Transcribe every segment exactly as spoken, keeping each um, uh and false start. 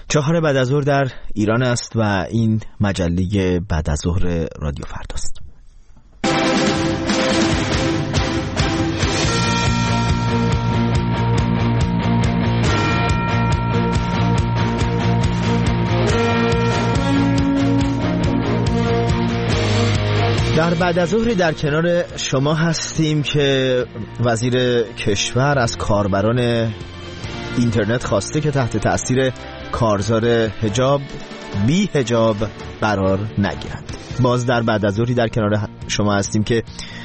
چهار بعد از ظهر در ایران است و این مجله بعد از ظهر رادیو فرداست. در بعد از ظهر در کنار شما هستیم که وزیر کشور از کاربران اینترنت خواسته که تحت تأثیر کارزار حجاب بی حجاب قرار نگیرند. باز در بعد از ظهری در کنار شما هستیم که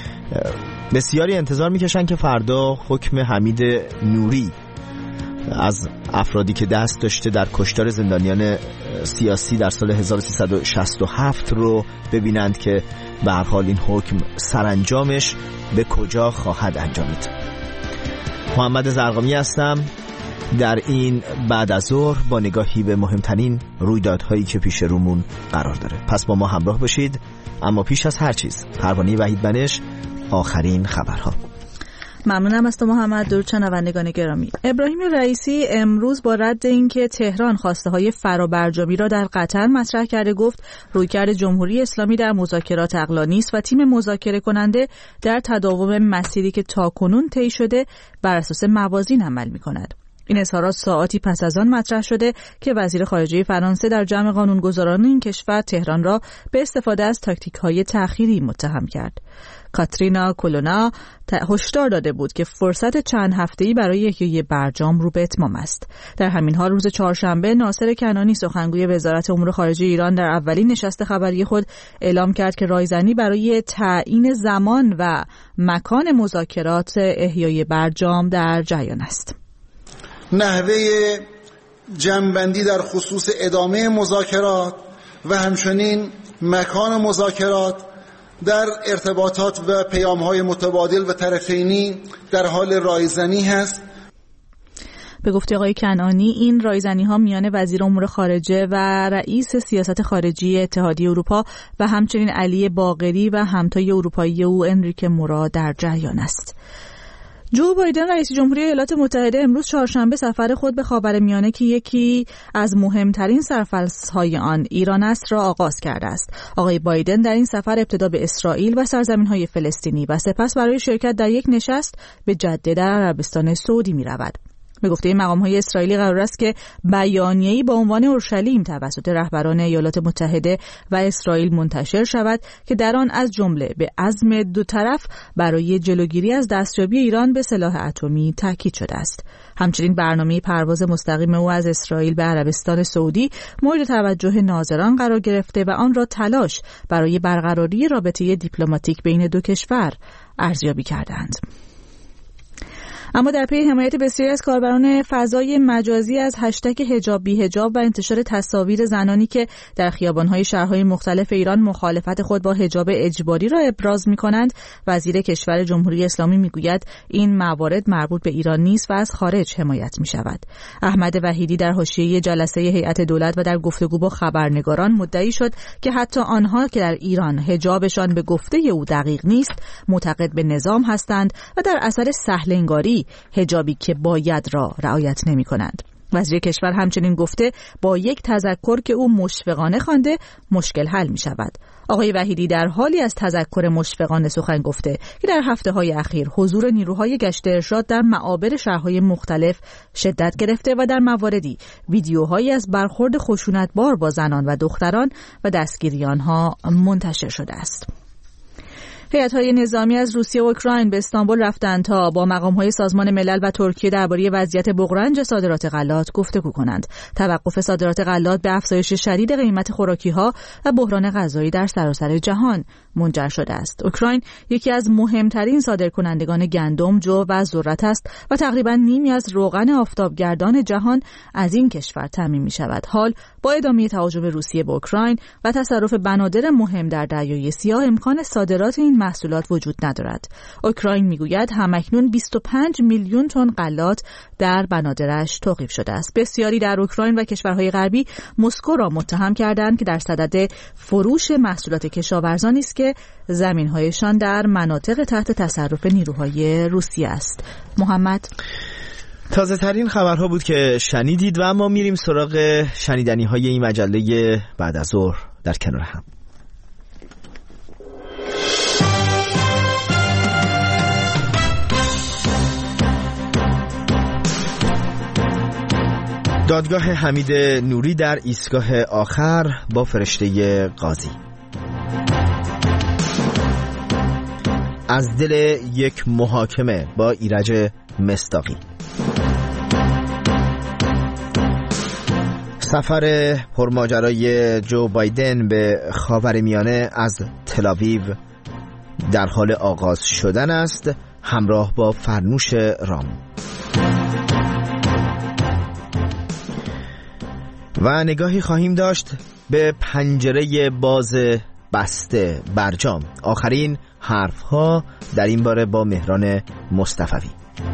بسیاری انتظار میکشن که فردا حکم حمید نوری از افرادی که دست داشته در کشتار زندانیان سیاسی در سال هزار و سیصد و شصت و هفت رو ببینند که به هر حال این حکم سرانجامش به کجا خواهد انجامید. محمد زرقامی هستم در این بعد از ظهر با نگاهی به مهمترین رویدادهایی که پیش رومون قرار داره. پس با ما همراه باشید. اما پیش از هر چیز پروانه وحید بنش، آخرین خبرها. ممنونم از تو محمد. درود شنوندگان گرامی. ابراهیم رئیسی امروز با رد اینکه تهران خواسته های فرابرجامی را در قطر مطرح کرده گفت رویکرد جمهوری اسلامی در مذاکرات عقلانی است و تیم مذاکره کننده در تداوم مسیری که تاکنون طی شده بر اساس موازین عمل می‌کند. این اظهارات ساعاتی پس از آن مطرح شده که وزیر خارجه فرانسه در جمع قانونگذاران این کشور تهران را به استفاده از تاکتیک‌های تأخیری متهم کرد. کاترینا کولونا هشدار داده بود که فرصت چند هفته‌ای برای احیای برجام رو به اتمام است. در همین حال روز چهارشنبه ناصر کنعانی سخنگوی وزارت امور خارجه ایران در اولین نشست خبری خود اعلام کرد که رایزنی برای تعیین زمان و مکان مذاکرات احیای برجام در جریان است. نحوه جمع‌بندی در خصوص ادامه مذاکرات و همچنین مکان مذاکرات در ارتباطات و پیام‌های متبادل و طرفینی در حال رایزنی هست. به گفته آقای کنعانی این رایزنی‌ها میان وزیر امور خارجه و رئیس سیاست خارجی اتحادیه اروپا و همچنین علی باقری و همتای اروپایی او انریک مورا در جریان است. جو بایدن رئیس جمهوری ایالات متحده امروز چهارشنبه سفر خود به خاورمیانه که یکی از مهمترین سرفصل‌های آن ایران است را آغاز کرده است. آقای بایدن در این سفر ابتدا به اسرائیل و سرزمین‌های فلسطینی و سپس برای شرکت در یک نشست به جده در عربستان سعودی می‌رود. به گفته مقام‌های اسرائیلی قرار است که بیانیه‌ای با عنوان اورشلیم توسط رهبران ایالات متحده و اسرائیل منتشر شود که در آن از جمله به عزم دو طرف برای جلوگیری از دستیابی ایران به سلاح اتمی تاکید شده است. همچنین برنامه پرواز مستقیم او از اسرائیل به عربستان سعودی مورد توجه ناظران قرار گرفته و آن را تلاش برای برقراری رابطه دیپلماتیک بین دو کشور ارزیابی کردند. اما در پی حمایت بسیاری از کاربران فضای مجازی از هشتگ حجاب بی حجاب و انتشار تصاویر زنانی که در خیابان‌های شهرهای مختلف ایران مخالفت خود با حجاب اجباری را ابراز می‌کنند، وزیر کشور جمهوری اسلامی می‌گوید این موارد مربوط به ایران نیست و از خارج حمایت می‌شود. احمد وحیدی در حاشیه جلسه هیئت دولت و در گفتگو با خبرنگاران مدعی شد که حتی آنها که در ایران حجابشان به گفته او دقیق نیست، معتقد به نظام هستند و در اثر سهل‌انگاری حجابی که باید را رعایت نمی کنند. وزیر کشور همچنین گفته با یک تذکر که او مشفقانه خوانده مشکل حل می شود. آقای وحیدی در حالی از تذکر مشفقانه سخن گفته که در هفته های اخیر حضور نیروهای گشت ارشاد در معابر شهرهای مختلف شدت گرفته و در مواردی ویدیوهایی از برخورد خشونتبار با زنان و دختران و دستگیری آنها منتشر شده است. هیئت‌های نظامی از روسیه و اوکراین به استانبول رفتند تا با مقام‌های سازمان ملل و ترکیه درباره وضعیت بغرنج صادرات غلات گفتگو کنند. توقف صادرات غلات به افزایش شدید قیمت خوراکی‌ها و بحران غذایی در سراسر جهان منجر شده است. اوکراین یکی از مهمترین صادرکنندگان گندم، جو و ذرت است و تقریباً نیمی از روغن آفتابگردان جهان از این کشور تامین می‌شود. حال با ادامه تهاجم روسیه به اوکراین و تصرف بنادر مهم در دریای سیاه امکان صادرات این محصولات وجود ندارد. اوکراین میگوید همکنون بیست و پنج میلیون تن غلات در بنادرش توقیف شده است. بسیاری در اوکراین و کشورهای غربی مسکو را متهم کردند که در صدد فروش محصولات کشاورزانی است که زمین‌هایشان در مناطق تحت تصرف نیروهای روسیه است. محمد تازه ترین خبرها بود که شنیدید و ما میریم سراغ شنیدنی های این مجله بعد از ظهر در کنار هم. دادگاه حمید نوری در ایستگاه آخر با فرشته قاضی. از دل یک محاکمه با ایرج مصداقی. سفر پرماجرای جو بایدن به خاورمیانه از تل‌آویو در حال آغاز شدن است، همراه با فرنوش رام. و نگاهی خواهیم داشت به پنجره باز بسته برجام. آخرین حرفها در این باره با مهران مصطفوی.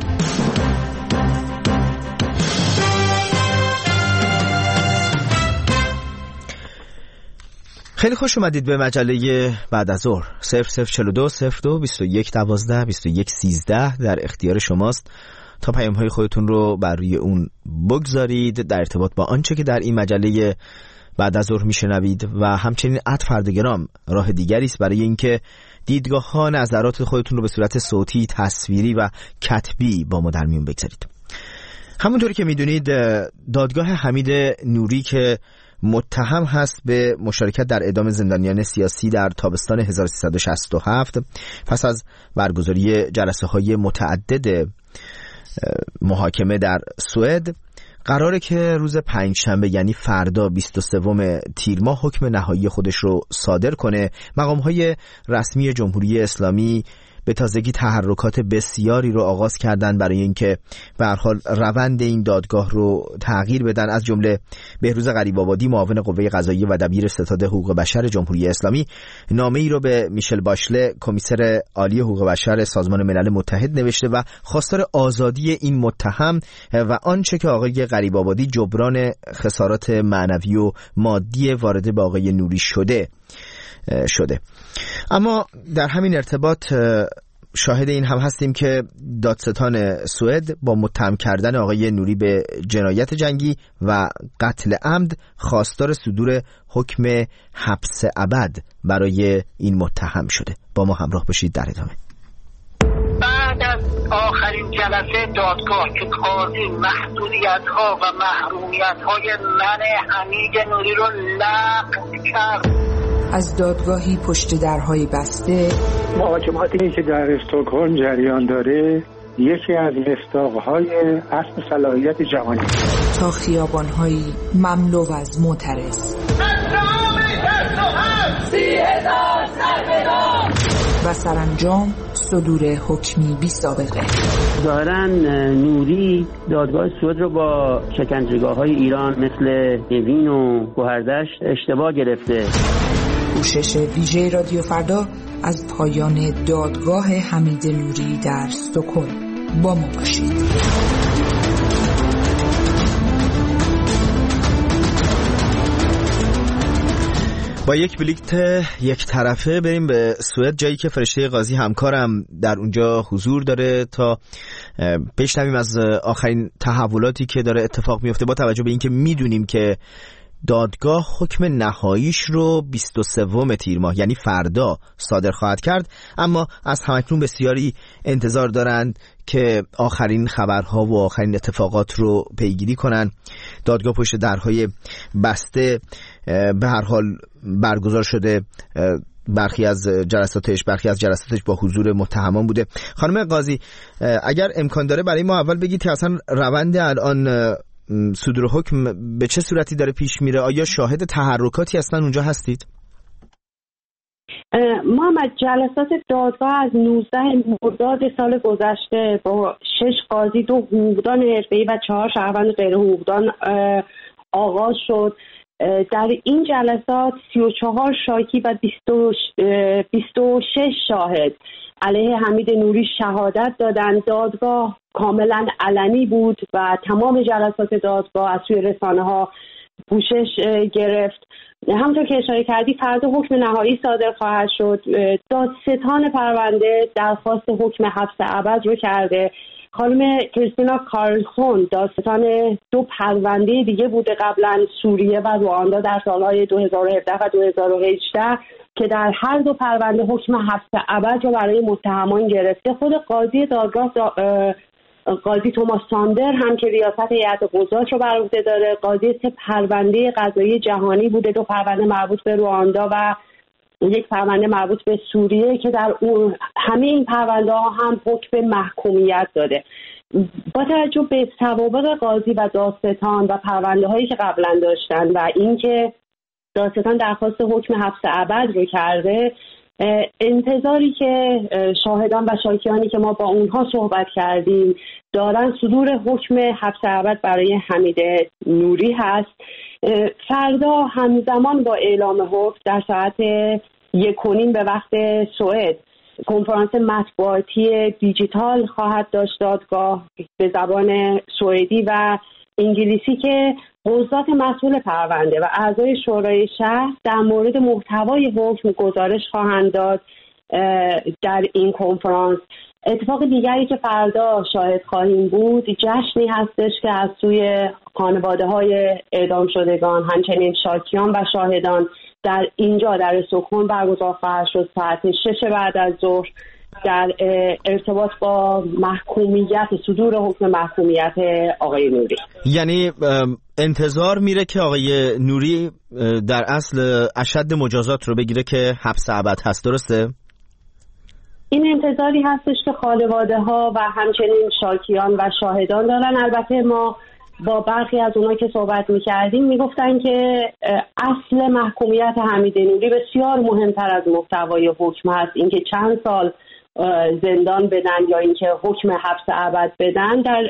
خیلی خوش اومدید به مجله بعد از ظهر. صفر صفر چهل و دو صفر دو بیست و یک دوازده بیست و یک سیزده در اختیار شماست تا پیام‌های خودتون رو بر روی اون بگذارید در ارتباط با آنچه که در این مجله بعد از ظهر میشنوید و همچنین ات فردگرام راه دیگری است برای اینکه دیدگاه‌ها، نظرات خودتون رو به صورت صوتی، تصویری و کتبی با ما در میون بگذارید. همونطوری که میدونید دادگاه حمید نوری که متهم هست به مشارکت در اعدام زندانیان سیاسی در تابستان هزار و سیصد و شصت و هفت پس از برگزاری جلسه‌های متعدد محاکمه در سوئد، قراره که روز پنجشنبه یعنی فردا بیست و سوم تیر ماه حکم نهایی خودش رو صادر کنه. مقام‌های رسمی جمهوری اسلامی به تازگی تحرکات بسیاری رو آغاز کردن برای اینکه به هر حال روند این دادگاه رو تغییر بدن. از جمله بهروز غریب‌آبادی، معاون قوه قضاییه و دبیر ستاد حقوق بشر جمهوری اسلامی، نامه‌ای رو به میشل باشله، کمیسر عالی حقوق بشر سازمان ملل متحد نوشته و خواستار آزادی این متهم و آنچه که آقای غریب‌آبادی جبران خسارات معنوی و مادی وارده به آقای نوری شده شده. اما در همین ارتباط شاهد این هم هستیم که دادستان سوئد با متهم کردن آقای نوری به جنایت جنگی و قتل عمد خواستار صدور حکم حبس ابد برای این متهم شده. با ما همراه باشید در ادامه. بعد از آخرین جلسه دادگاه که قاضی محدودیت‌ها و محرومیت‌های من حمید نوری رو لغو کرد، از دادگاهی پشت درهای بسته، محاکماتی که در استکهلم جریان داره یکی از مصداق‌های اصل صلاحیت جهانی، تا خیابان‌هایی مملو از معترض و سرانجام صدور حکمی بی سابقه. ظاهراً نوری دادگاه سوئد رو با شکنجهگاه‌های ایران مثل اوین و گوهردشت اشتباه گرفته. پوشش ویژه رادیو فردا از پایان دادگاه حمید نوری در استکهلم. با ما باشید. با یک بلیت یک طرفه بریم به سوئد، جایی که فرشته قاضی همکارم در اونجا حضور داره تا بشنویم از آخرین تحولاتی که داره اتفاق میفته، با توجه به اینکه میدونیم که دادگاه حکم نهاییش رو بیست و سوم تیر ماه یعنی فردا صادر خواهد کرد. اما از همکنون بسیاری انتظار دارند که آخرین خبرها و آخرین اتفاقات رو پیگیری کنن. دادگاه پشت درهای بسته به هر حال برگزار شده، برخی از جلساتش برخی از جلساتش با حضور متهمان بوده. خانم قاضی، اگر امکان داره برای ما اول بگید که اصلا روند الان صدور حکم به چه صورتی داره پیش میره؟ آیا شاهد تحرکاتی اصلا اونجا هستید؟ محمد، جلسات دادگاه از نوزده مرداد سال گذشته با شش قاضی، دو حقوقدان حرفه‌ای و چهار شهروند غیر حقوقدان آغاز شد. در این جلسات سی و چهار شاکی و بیست و شش شاهد علیه حمید نوری شهادت دادند. دادگاه کاملا علنی بود و تمام جلسات دادگاه از سوی رسانه‌ها پوشش گرفت. همونطور که اشاره کردی فردا حکم نهایی صادر خواهد شد. دادستان پرونده درخواست حکم حبس ابد رو کرده خانم کریستینا کارلسون داستان دو پرونده دیگه بوده قبلا، سوریه و رواندا در سالهای دو هزار و هفده و دو هزار و هجده که در هر دو پرونده حکم حبس ابد رو برای متهمان گرفته. خود قاضی دادگاه دا قاضی توماس ساندر هم که ریاست هیئت قضات رو بر عهده داره، قاضی سه پرونده قضایی جهانی بوده، دو پرونده مربوط به رواندا و یک پرونده مربوط به سوریه که در اون همه این پرونده ها هم حکم محکومیت داده. با توجه به سوابق قاضی و دادستان و پرونده هایی که قبلا داشتن و اینکه دادستان درخواست حکم حبس ابد رو کرده، انتظاری که شاهدان و شاکیانی که ما با اونها صحبت کردیم دارن صدور حکم حبس ابد برای حمید نوری هست. فردا همزمان با اعلام حکم در ساعت یک و نیم به وقت سوئد کنفرانس مطبوعاتی دیجیتال خواهد داشت دادگاه به زبان سوئدی و انگلیسی که قضات مسئول پرونده و اعضای شورای شهر در مورد محتوای حکم گزارش خواهند داد در این کنفرانس. اتفاق دیگری که فردا شاهد خواهیم بود جشنی هستش که از سوی خانواده‌های اعدام شدگان همچنین شاکیان و شاهدان در اینجا در استکهلم برگزار خواهد شد ساعت شش بعد از ظهر در ارتباط با محکومیت صدور حکم محکومیت آقای نوری. یعنی انتظار میره که آقای نوری در اصل اشد مجازات رو بگیره که حبس ابد هست، درسته؟ این انتظاری هستش که خانواده ها و همچنین شاکیان و شاهدان دارن. البته ما با برخی از اونها که صحبت میکردیم میگفتن که اصل محکومیت حمید نوری بسیار مهمتر از محتوای حکم هست. اینکه چند سال زندان بدن یا اینکه حکم حبس ابد بدن در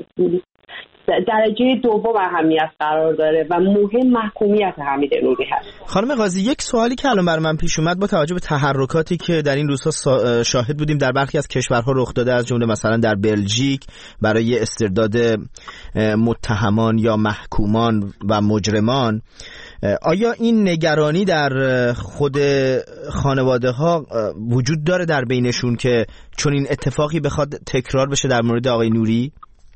درجه دوم اهمیت قرار داره و مهم محکومیت حمید نوری هست. خانم قاضی، یک سوالی که الان برای من پیش اومد با توجه به تحرکاتی که در این روزها شاهد بودیم در برخی از کشورها رخ داده، از جمله مثلا در بلژیک برای استرداد متهمان یا محکومان و مجرمان، آیا این نگرانی در خود خانواده ها وجود داره در بینشون که چون این اتفاقی بخواد تکرار بشه در مورد آقای نوری؟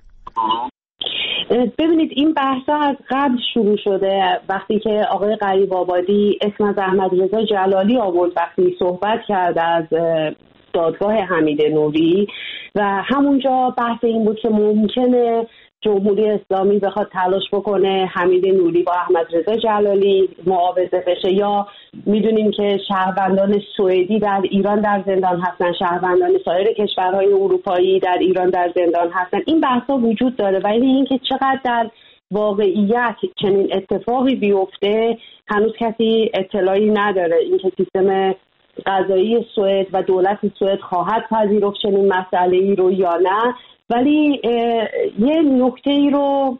ببینید این بحثا از قبل شروع شده. وقتی که آقای غریب آبادی اسم از احمدرضا جلالی آورد وقتی صحبت کرد از دادگاه حمید نوری و همونجا بحث این بود که ممکنه جمهوری اسلامی بخواد تلاش بکنه حمید نوری با احمدرضا جلالی معاوضه بشه، یا میدونیم که شهروندان سوئدی در ایران در زندان هستن، شهروندان سایر کشورهای اروپایی در ایران در زندان هستن. این بحثا وجود داره ولی اینکه چقدر در واقعیت چنین اتفاقی بیفته هنوز کسی اطلاعی نداره. اینکه سیستم قضایی سوئد و دولت سوئد خواهد پذیرفت چنین مسئله‌ای رو یا نه. ولی یه نکته ای رو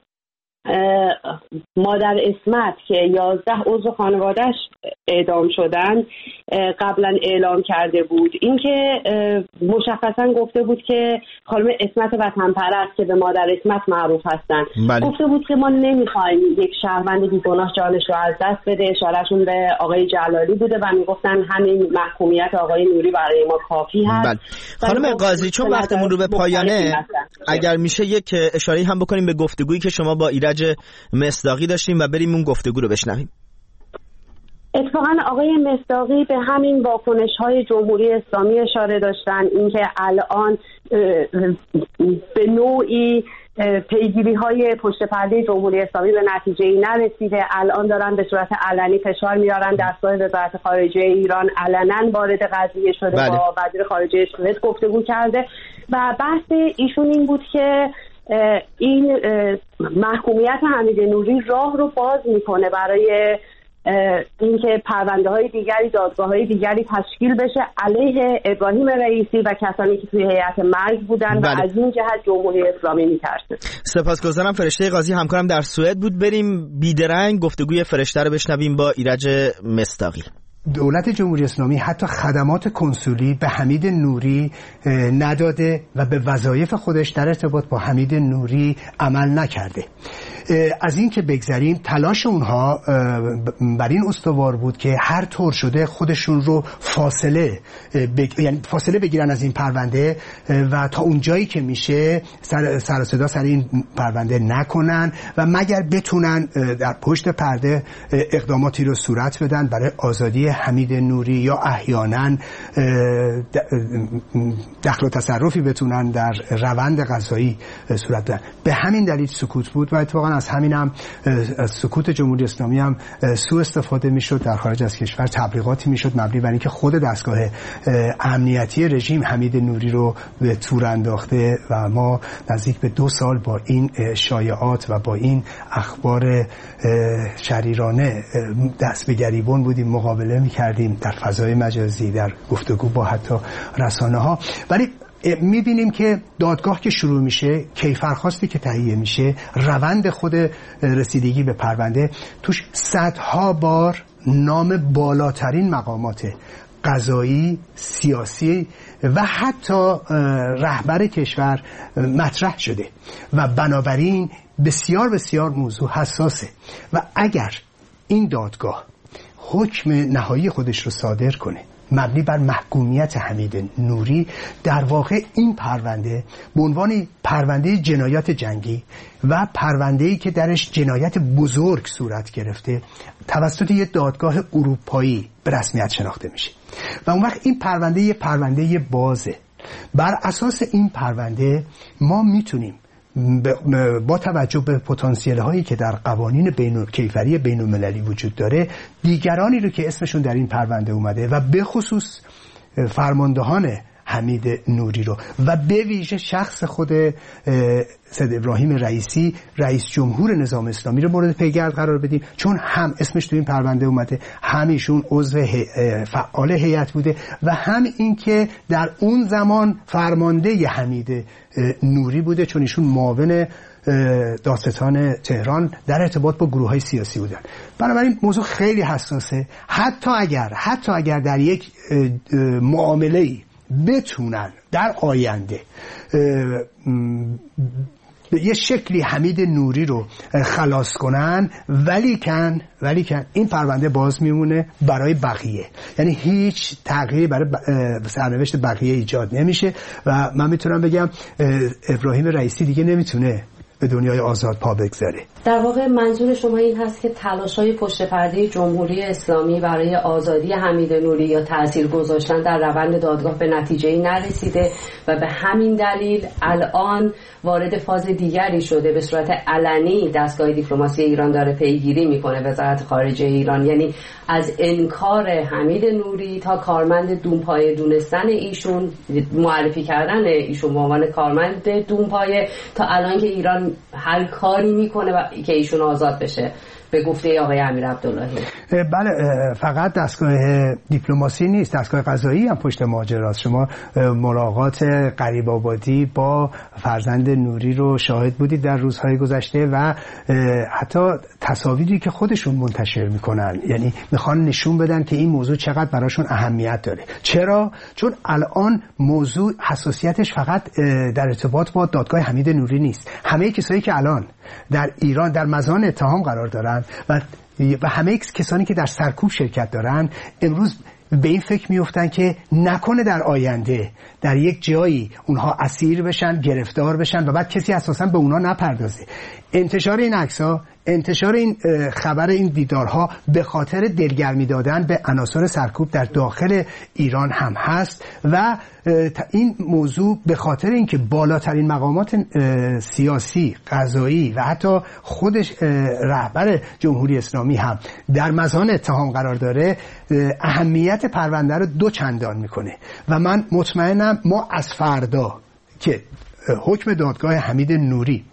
مادر اسمت که یازده عضو خانواده‌اش اعدام شدن قبلا اعلام کرده بود، اینکه مشخصا گفته بود که خانم اسمت وطن پرست که به مادر اسمت معروف هستن بله. گفته بود که ما نمیخوایم یک شهروند بیگناه جانش رو از دست بده. اشارهشون به آقای جلالی بوده و میگفتن همین محکومیت آقای نوری برای ما کافی هست. بله. خانم قاضی، چون وقتمون رو به پایانه، اگر میشه یک اشاره هم بکنیم به گفتگویی که شما با ایرج مصداقی داشتیم و بریم اون گفتگو رو بشنویم. اتفاقا آقای مصداقی به همین واکنش‌های جمهوری اسلامی اشاره داشتن، اینکه الان به نوعی پیگیری‌های پشت پرده جمهوری اسلامی به نتیجه‌ای نرسیده، الان دارن به صورت علنی فشار میارن. دستگاه وزارت خارجه ایران علنا وارد قضیه شده، بله. با وزیر خارجه سوئد گفتگو کرده و بحث ایشون این بود که این محکومیت حمید نوری راه رو باز میکنه برای اینکه پرونده های دیگری، دادگاه های دیگری تشکیل بشه علیه ابراهیم رئیسی و کسانی که توی هیئت مرگ بودن بله. و از این جهت جمهوری اسلامی میترسه. سپاسگزارم. فرشته قاضی همکارم در سوئد بود. بریم بیدرنگ گفتگوی فرشته رو بشنویم با ایرج مصداقی. دولت جمهوری اسلامی حتی خدمات کنسولی به حمید نوری نداده و به وظایف خودش در ارتباط با حمید نوری عمل نکرده. از این که بگذریم، تلاش اونها بر این استوار بود که هر طور شده خودشون رو فاصله بگ... یعنی فاصله بگیرن از این پرونده و تا اون جایی که میشه سر, سر و صدا سر این پرونده نکنن و مگر بتونن در پشت پرده اقداماتی رو صورت بدن برای آزادی حمید نوری یا احیانا دخل و تصرفی بتونن در روند قضایی صورت بدن. به همین دلیل سکوت بود و اتفاقا از همین هم از سکوت جمهوری اسلامی هم سوء استفاده میشد در خارج از کشور، تبلیغاتی میشد مبنی بر اینکه خود دستگاه امنیتی رژیم حمید نوری رو به تور انداخته و ما نزدیک به دو سال با این شایعات و با این اخبار شریرانه دست به گریبان بودیم، مقابله میکردیم در فضای مجازی، در گفتگو با حتی رسانه ها. ولی میبینیم که دادگاه که شروع میشه، کیفرخواستی که تهیه میشه، روند خود رسیدگی به پرونده توش صدها بار نام بالاترین مقامات قضایی، سیاسی و حتی رهبر کشور مطرح شده و بنابراین بسیار بسیار موضوع حساسه و اگر این دادگاه حکم نهایی خودش رو صادر کنه مبنی بر محکومیت حمید نوری، در واقع این پرونده به عنوان پرونده جنایات جنگی و پرونده‌ای که درش جنایت بزرگ صورت گرفته توسط یک دادگاه اروپایی به رسمیت شناخته میشه و اون وقت این پرونده یه پرونده بازه. بر اساس این پرونده ما میتونیم با توجه به پتانسیل هایی که در قوانین بین کیفری بین المللی وجود داره، دیگرانی رو که اسمشون در این پرونده اومده و به خصوص فرماندهان حمید نوری رو و به ویژه شخص خود سید ابراهیم رئیسی رئیس جمهور نظام اسلامی رو مورد پیگرد قرار بدیم، چون هم اسمش تو این پرونده اومده، هم ایشون عضو فعال هیئت بوده و هم این که در اون زمان فرمانده حمید نوری بوده، چون ایشون معاون دادستان تهران در ارتباط با گروه‌های سیاسی بودن. بنابراین موضوع خیلی حساسه. حتی اگر حتی اگر در یک معامله‌ای بتونن در آینده یه شکلی حمید نوری رو خلاص کنن، ولی کن ولی کن این پرونده باز میمونه برای بقیه، یعنی هیچ تغییری برای سرنوشت بقیه ایجاد نمیشه و من میتونم بگم ابراهیم رئیسی دیگه نمیتونه به دنیای آزاد پا بگذاره. در واقع منظور شما این هست که تلاش‌های پشت پرده جمهوری اسلامی برای آزادی حمید نوری یا تأثیر گذاشتن در روند دادگاه به نتیجه‌ای نرسیده و به همین دلیل الان وارد فاز دیگری شده. به صورت علنی دستگاه دیپلماسی ایران داره پیگیری میکنه وزارت خارجه ایران، یعنی از انکار حمید نوری تا کارمند دونپایه دونستن ایشون، معرفی کردن ایشون به عنوان کارمند دونپایه، تا الان که ایران هر کاری میکنه و که ایشون آزاد بشه به گفته آقای امیر عبداللهی. بله، فقط دستگاه دیپلماسی نیست، دستگاه قضایی هم پشت ماجراست. شما ملاقات غریب آبادی با فرزند نوری رو شاهد بودید در روزهای گذشته و حتی تصاویری که خودشون منتشر میکنن، یعنی میخوان نشون بدن که این موضوع چقدر براشون اهمیت داره. چرا؟ چون الان موضوع حساسیتش فقط در ارتباط با دادگاه حمید نوری نیست. همه کسایی که الان در ایران در مزان اتهام قرار دارن و و همه کسانی که در سرکوب شرکت دارن امروز به این فکر میفتن که نکنه در آینده در یک جایی اونها اسیر بشن، گرفتار بشن و بعد کسی اساسا به اونها نپردازه. انتشار این عکس‌ها، انتشار این خبر این دیدارها به خاطر دلگرمی دادن به عناصر سرکوب در داخل ایران هم هست و این موضوع به خاطر اینکه بالاترین مقامات سیاسی، قضایی و حتی خودش رهبر جمهوری اسلامی هم در مزان اتهام قرار داره، اهمیت پرونده رو دو چندان میکنه و من مطمئنم ما از فردا که حکم دادگاه حمید نوری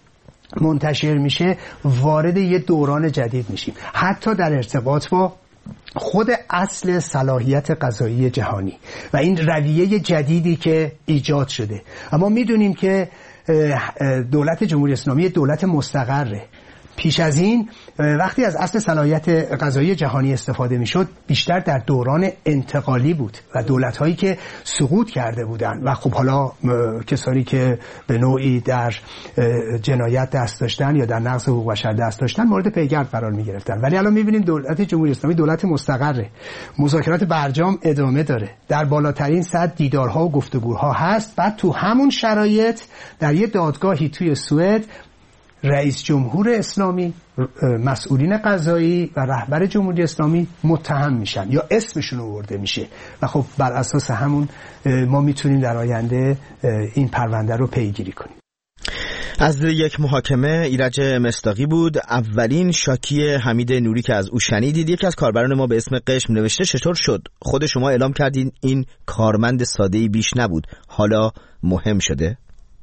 منتشر میشه وارد یه دوران جدید میشیم، حتی در ارتباط با خود اصل صلاحیت قضایی جهانی و این رویه جدیدی که ایجاد شده. اما میدونیم که دولت جمهوری اسلامی دولت مستقره، پیش از این وقتی از اصل صلاحیت قضایی جهانی استفاده میشد بیشتر در دوران انتقالی بود و دولت‌هایی که سقوط کرده بودند و خب حالا کسانی که به نوعی در جنایت دست داشتن یا در نقض حقوق بشر دست داشتن مورد پیگرد قرار می‌گرفتن. ولی الان می‌بینیم دولت جمهوری اسلامی دولت مستقره، مذاکرات برجام ادامه داره، در بالاترین سطح دیدارها و گفتگوها هست. بعد تو همون شرایط در یه دادگاهی توی سوئد رئیس جمهور اسلامی، مسئولین قضایی و رهبر جمهوری اسلامی متهم میشن یا اسمشون آورده میشه و خب بر اساس همون ما میتونیم در آینده این پرونده رو پیگیری کنیم. از یک محاکمه ایرج مصداقی بود، اولین شاکی حمید نوری که از او شنیدید. یکی از کاربران ما به اسم قشم نوشته چطور شد خود شما اعلام کردین این کارمند ساده‌ای بیش نبود، حالا مهم شده؟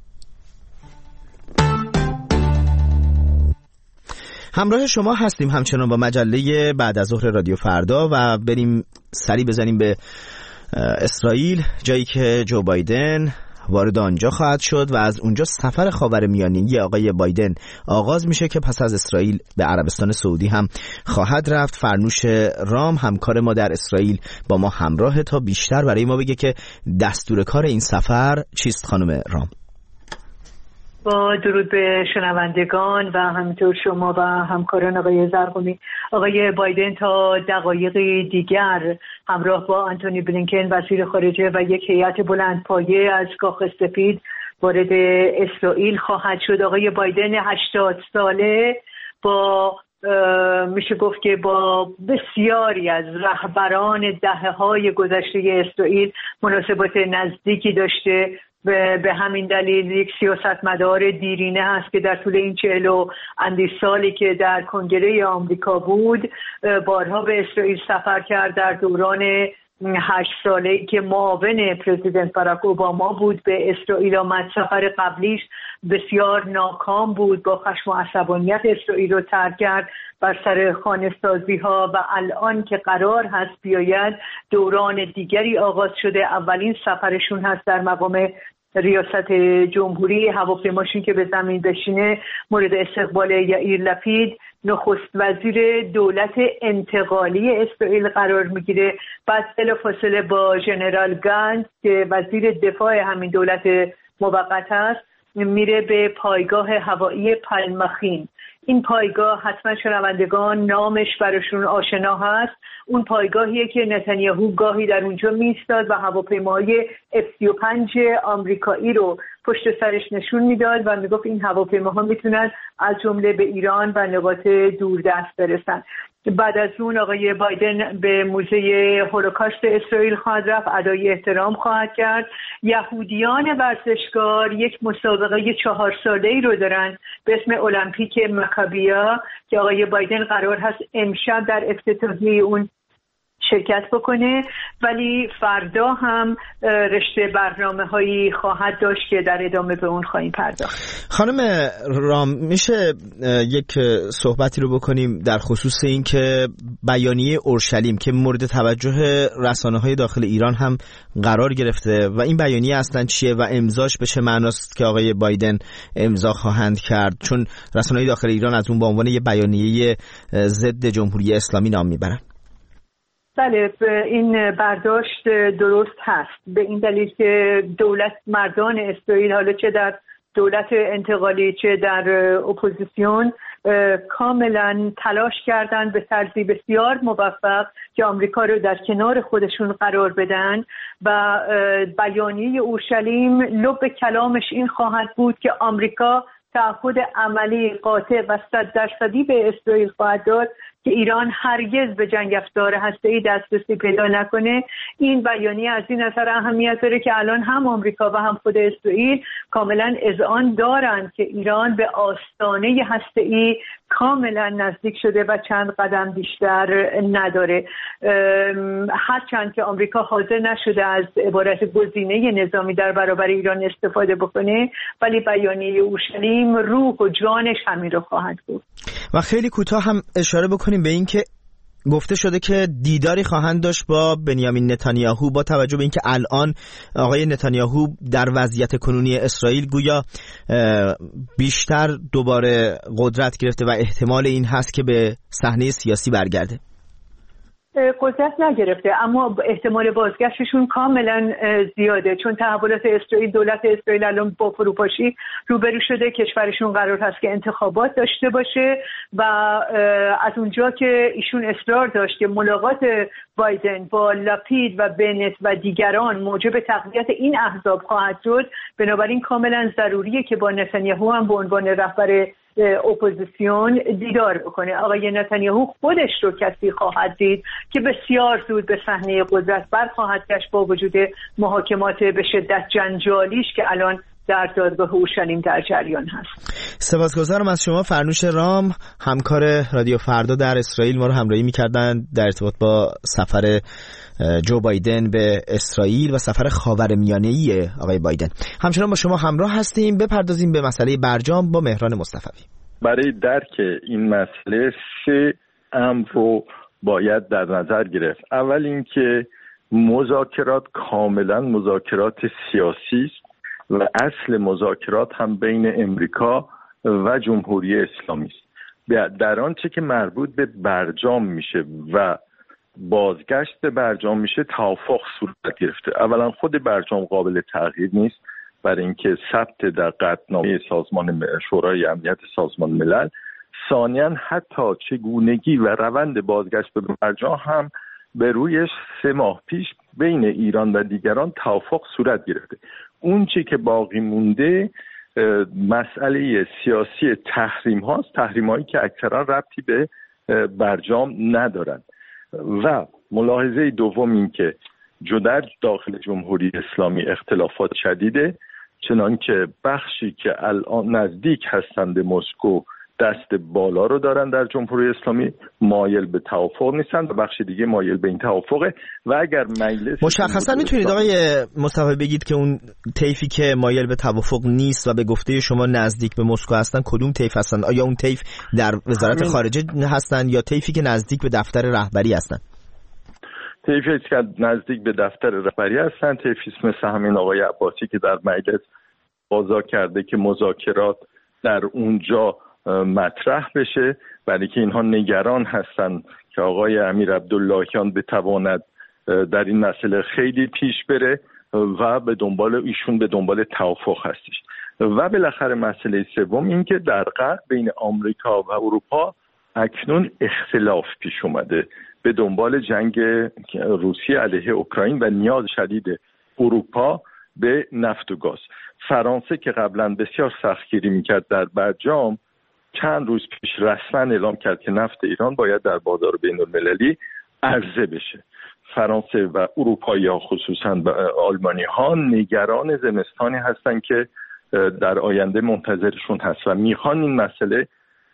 همراه شما هستیم همچنان با مجله بعد از ظهر رادیو فردا و بریم سری بزنیم به اسرائیل، جایی که جو بایدن وارد آنجا خواهد شد و از اونجا سفر خاورمیانه آقای بایدن آغاز میشه که پس از اسرائیل به عربستان سعودی هم خواهد رفت. فرنوش رام همکار ما در اسرائیل با ما همراهه تا بیشتر برای ما بگه که دستور کار این سفر چیست. خانم رام. با درود به شنوندگان و همینطور شما و همکاران آقای زرقومی، آقای بایدن تا دقایقی دیگر همراه با آنتونی بلینکن وزیر خارجه و یک هیئت بلندپایه از کاخ سفید وارد اسرائیل خواهد شد. آقای بایدن هشتاد ساله با میشه گفت که با بسیاری از رهبران دهه‌های گذشته اسرائیل مناسبات نزدیکی داشته. به همین دلیل یک سیاستمدار دیرینه هست که در طول این چهل و اندی سالی که در کنگره آمریکا بود بارها به اسرائیل سفر کرد. در دوران هشت ساله‌ای که معاون پرزیدنت باراک اوباما بود به اسرائیل آمد. سفر قبلیش بسیار ناکام بود، با خشم و عصبانیت اسرائیل رو ترک کرد بر سر خانه‌سازی ها و الان که قرار هست بیاید دوران دیگری آغاز شده. اولین سفرشون هست در مقام ریاست جمهوری، هواپیماشون که به زمین بشینه مورد استقبال یائیر لپید نخست وزیر دولت انتقالی اسرائیل قرار میگیره. بعد بلافاصله با ژنرال گانتز که وزیر دفاع همین دولت موقت است میره به پایگاه هوایی پلمخین. این پایگاه حتما شنوندگان نامش براشون آشنا هست. اون پایگاهیه که نتانیاهو گاهی در اونجا میستاد و هواپیماهای اف سی و پنج آمریکایی رو پشت سرش نشون میداد و میگفت این هواپیماها میتونن از جمله به ایران و نقاط دوردست برسن. بعد از اون آقای بایدن به موزه هولوکاست اسرائیل خواهد رفت، ادای احترام خواهد کرد. یهودیان ورزشکار یک مسابقه چهار ساله‌ای رو دارن به اسم المپیک مکابیا که آقای بایدن قرار هست امشب در افتتاحیه اون شرکت بکنه، ولی فردا هم رشته برنامه هایی خواهد داشت که در ادامه به اون خواهیم پرداخت. خانم رام، میشه یک صحبتی رو بکنیم در خصوص این که بیانیه اورشلیم که مورد توجه رسانه های داخل ایران هم قرار گرفته و این بیانیه اصلا چیه و امضاش به چه معناست که آقای بایدن امضا خواهند کرد، چون رسانه های داخل ایران از اون به عنوان یک بیانیه ضد جمهوری اسلامی نام میبرن؟ بله، این برداشت درست هست، به این دلیل که دولت مردان اسرائیل حالا چه در دولت انتقالی چه در اپوزیسیون کاملا تلاش کردند به طرزی بسیار موفق که آمریکا رو در کنار خودشون قرار بدن و بیانیه اورشلیم لب کلامش این خواهد بود که آمریکا تعهد عملی قاطع و صد درصدی به اسرائیل خواهد داد که ایران هرگز به جنگ افزار هسته‌ای دسترسی پیدا نکنه. این بیانیه از این نظر اهمیت داره که الان هم آمریکا و هم خود اسرائیل کاملا اذعان دارند که ایران به آستانه هسته‌ای کاملا نزدیک شده و چند قدم بیشتر نداره. هرچند که آمریکا حاضر نشده از عبارت گزینه نظامی در برابر ایران استفاده بکنه، ولی بیانیه اورشلیم روح و جانش همین رو خواهد بود. و خیلی کوتاه هم اشاره بکنیم به این که گفته شده که دیداری خواهند داشت با بنیامین نتانیاهو، با توجه به اینکه الان آقای نتانیاهو در وضعیت کنونی اسرائیل گویا بیشتر دوباره قدرت گرفته و احتمال این هست که به صحنه سیاسی برگرده. قدرت نگرفته، اما احتمال بازگشتشون کاملا زیاده، چون تحولات اسرائیل، دولت اسرائیل الان با فروپاشی روبرو شده. کشورشون قرار هست که انتخابات داشته باشه و از اونجا که ایشون اصرار داشت که ملاقات بایدن با لاپید و بنت و دیگران موجب تقویت این احزاب خواهد شد، بنابراین کاملا ضروریه که با نتانیاهو هم به عنوان رهبر اپوزیسیون دیدار بکنه. آقای نتانیاهو خودش رو کسی خواهد دید که بسیار زود به صحنه قدرت برخواهد گشت با وجود محاکمات به شدت جنجالیش که الان در دادگاه اورشلیم در جریان هست. سپاسگزارم از شما. فرنوش رام، همکار رادیو فردا در اسرائیل، ما رو همراهی می‌کردن در ارتباط با سفر جو بایدن به اسرائیل و سفر خاورمیانه‌ای آقای بایدن. همچنان با شما همراه هستیم. بپردازیم به مسئله برجام با مهران مصطفی. برای درک این مسئله سه امر رو باید در نظر گرفت. اول اینکه مذاکرات کاملا مذاکرات سیاسی است و اصل مذاکرات هم بین امریکا و جمهوری اسلامی است. در آنچه که مربوط به برجام میشه و بازگشت به برجام میشه توافق صورت گرفته. اولا خود برجام قابل تغییر نیست برای اینکه ثبت در قطعنامه سازمان شورای امنیت سازمان ملل. ثانیاً حتی چگونگی و روند بازگشت به برجام هم به رویش سه ماه پیش بین ایران و دیگران توافق صورت گرفته. اون چی که باقی مونده مسئله سیاسی تحریم هاست، تحریم هایی که اکثرا ربطی به برجام ندارن. و ملاحظه دوم این که جدا داخل جمهوری اسلامی اختلافات شدیده، چنان که بخشی که الان نزدیک هستند به مسکو دست بالا رو دارن در جمهوری اسلامی، مایل به توافق نیستن و بخش دیگه مایل به این توافقه. و اگر مجلس مشخصا میتونید آقای مصطفی بگید که اون طیفی که مایل به توافق نیست و به گفته شما نزدیک به مسکو هستن کدوم طیف هستن؟ آیا اون طیف در وزارت همین خارجه هستن یا طیفی که نزدیک به دفتر رهبری هستن؟ طیفی که نزدیک به دفتر رهبری هستن، طیفی مثل همین آقای عباسی که در مجلس قضا کرده که مذاکرات در اونجا مطرح بشه، برای که اینها نگران هستن که آقای امیر عبداللهیان بتواند در این مسئله خیلی پیش بره و به دنبال ایشون به دنبال توافق هستش. و بالاخره مسئله سوم این که در غرب بین آمریکا و اروپا اکنون اختلاف پیش اومده به دنبال جنگ روسیه علیه اوکراین و نیاز شدید اروپا به نفت و گاز. فرانسه که قبلا بسیار سختگیری میکرد در برجام، چند روز پیش رسما اعلام کرد که نفت ایران باید در بازار بین المللی عرضه بشه. فرانسه و اروپایی ها خصوصا آلمانی ها نگران زمستانی هستن که در آینده منتظرشون هست و میخوان این مسئله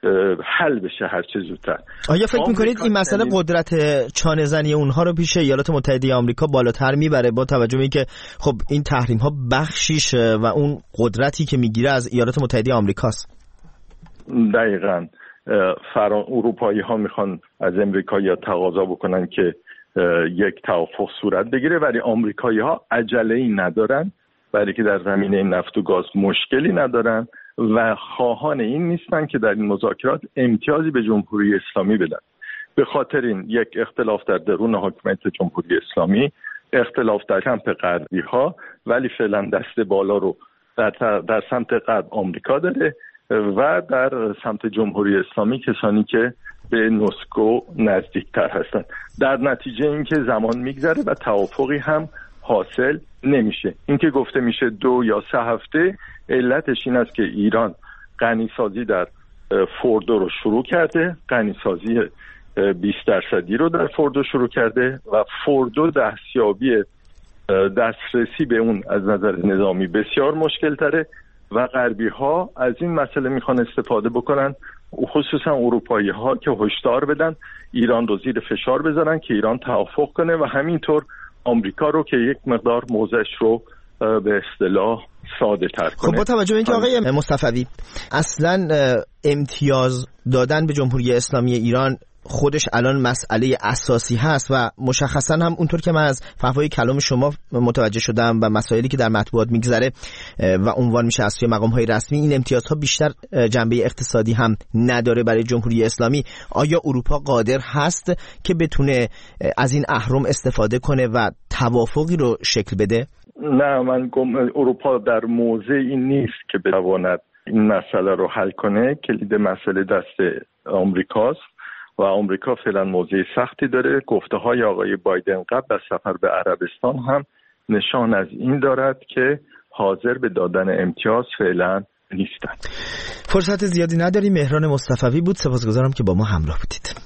حل بشه هر چه زودتر. آیا فکر میکنید این مسئله قدرت چانه زنی اونها رو پیش ایالات متحده آمریکا بالاتر میبره با توجه به اینکه خب این تحریم ها بخشیش و اون قدرتی که میگیره از ایالات متحده آمریکاست؟ دقیقاً. فران اروپایی ها میخوان از امریکایی تقاضا بکنن که یک توافق صورت بگیره، ولی آمریکایی ها عجله‌ای ندارن، برای که در زمینه نفت و گاز مشکلی ندارن و خواهان این نیستن که در این مذاکرات امتیازی به جمهوری اسلامی بدن. به خاطر این یک اختلاف در درون حاکمیت جمهوری اسلامی، اختلاف در کمپ غربی ها، ولی فعلا دست بالا رو در, در سمت غرب آمریکا داره و در سمت جمهوری اسلامی کسانی که به مسکو نزدیکتر هستند. در نتیجه اینکه زمان میگذره و توافقی هم حاصل نمیشه. اینکه گفته میشه دو یا سه هفته، علتش این است که ایران غنیسازی در فوردو رو شروع کرده، غنیسازی بیست درصدی رو در فوردو شروع کرده و فوردو دستیابی دسترسی به اون از نظر نظامی بسیار مشکل تره و غربی ها از این مسئله میخوان استفاده بکنن، خصوصا اروپایی ها که هشدار بدن ایران رو زیر فشار بذارن که ایران توافق کنه و همینطور آمریکا رو که یک مقدار موضعش رو به اصطلاح ساده تر کنه. خب با توجه به اینکه آقای مصطفی اصلا امتیاز دادن به جمهوری اسلامی ایران خودش الان مسئله اساسی هست و مشخصا هم اونطور که من از فحوای کلام شما متوجه شدم و مسائلی که در مطبوعات میگذره و عنوان میشه از سوی مقام‌های رسمی، این امتیازها بیشتر جنبه اقتصادی هم نداره برای جمهوری اسلامی. آیا اروپا قادر هست که بتونه از این اهرم استفاده کنه و توافقی رو شکل بده؟ نه، من گم اروپا در موضعی نیست که بتواند این مسئله رو حل کنه. کلید مسئله دست آمریکاست و آمریکا فعلا موضع سختی داره. گفته های آقای بایدن قبل از سفر به عربستان هم نشان از این دارد که حاضر به دادن امتیاز فعلا نیستند. فرصت زیادی نداریم. مهران مصطفوی بود، سپاسگزارم که با ما همراه بودید.